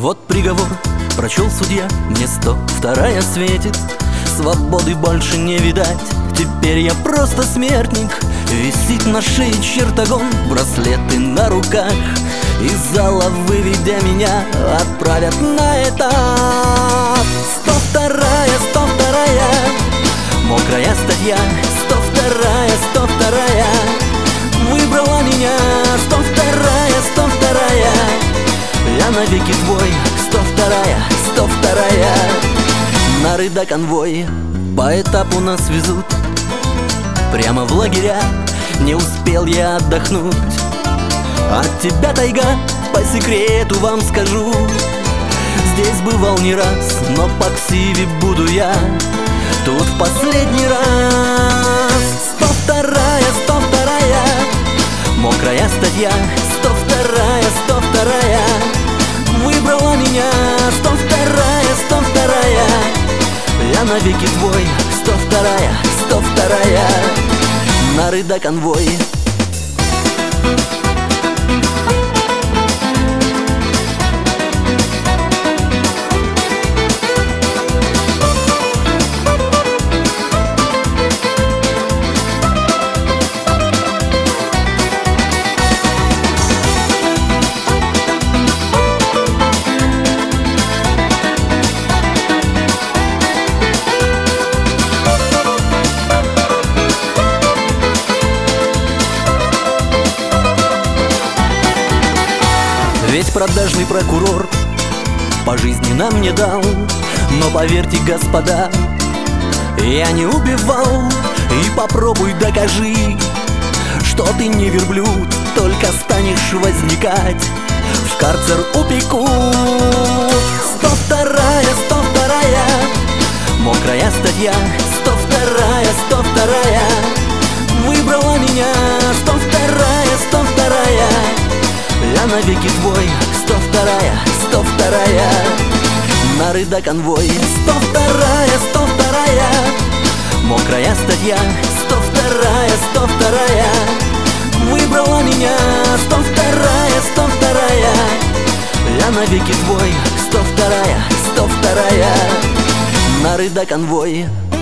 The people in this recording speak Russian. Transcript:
Вот приговор прочел судья, мне 102-я светит. Свободы больше не видать, теперь я просто смертник. Висит на шее чертогон, браслеты на руках. Из зала, выведя меня, отправят на этап. 102-я, 102-я, мокрая статья. 102-я, 102-я, выбрала меня. 102-я, 102-я, я навеки твой. 102-я, 102-я, нары да конвой. По этапу нас везут прямо в лагеря. Не успел я отдохнуть от тебя, тайга, по секрету вам скажу. Здесь бывал не раз, но по ксиве буду я тут в последний раз. 102-я, 102-я, мокрая статья. 102-я, 102-я, выбрала меня. 102-я, 102-я, я навеки твой. 102-я, 102-я, нары да конвой. Ведь продажный прокурор пожизненно мне дал. Но поверьте, господа, я не убивал. И попробуй докажи, что ты не верблюд, только станешь возникать, в карцер упекут. 102-я, 102-я, мокрая статья. 102-я, 102-я, выбрала меня. 102-я, 102-я, я навеки твой. 102-я, 102-я, нары да конвой. 102-я, 102-я, мокрая статья. 102-я, 102-я, выбрала меня. 102-я, 102-я, я навеки твой. 102-я, 102-я, нары да конвой.